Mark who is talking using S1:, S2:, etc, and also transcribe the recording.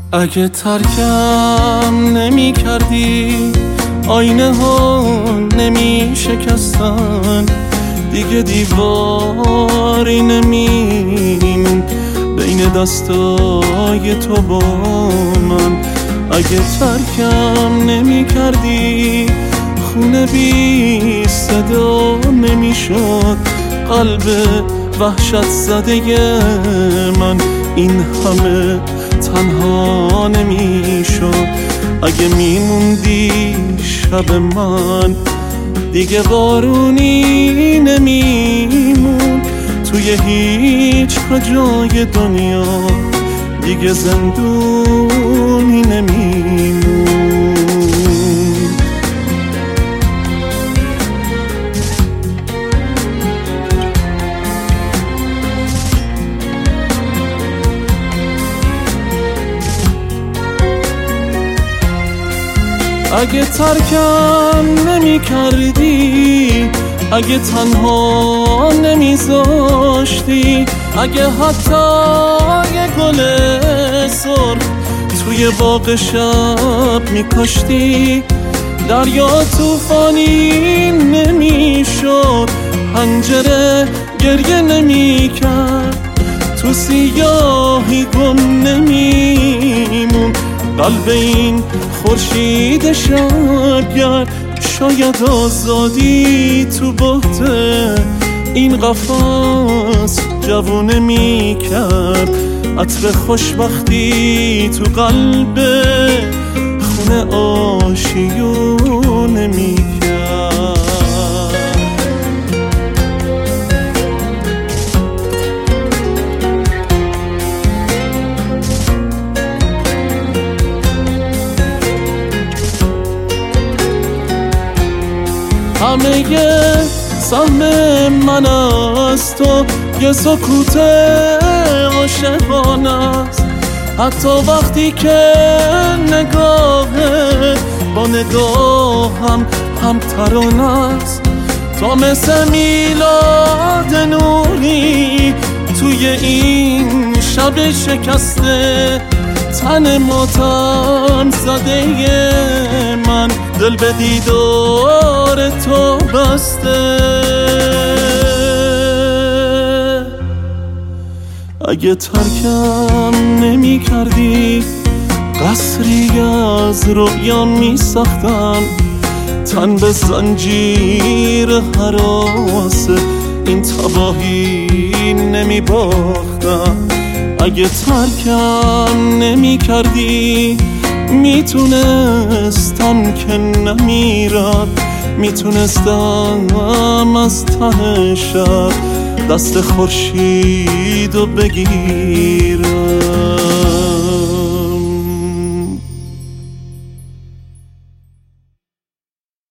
S1: اگه ترکم نمی کردی آینه ها نمی شکستن، دیگه دیواری نمیمون بین دستای تو با من. اگه ترکم نمی کردی خونه بی صدا نمی شد قلب وحشت زده من این همه تنها نمی شد. اگه میموندی شب من دیگه بارونی نمیمون توی هیچ جای دنیا، دیگه زندونی نمیمون. اگه ترکم نمی کردی، اگه تنها نمیذاشتی، اگه حتی یه گل سرخ توی باغ شب میکاشتی، دریا طوفانی نمیشد، پنجره گریه نمیکرد، تو سیاهی گم نمیمون قلب این خورشید شبگرد. شاید آزادی تو بحت این قفس جوونه میکرد، عطر خوشبختی تو قلب خونه آشیونه میکرد. همه سهم من از تو یه سکوت عاشقانه است، حتی وقتی که نگاهت با نگاهم هم ترانه است. تا مثل میلاد نوری توی این شب شکسته تن ماتم زده من دل به دیدار تو بسته. اگه ترکم نمی کردی قصری از رویا می ساختم، تن به زنجیر هراس این تباهی نمی باختم. اگه ترکم نمی کردی میتونستم که نمیرم، میتونستم از ته شب دست خورشیدو بگیرم.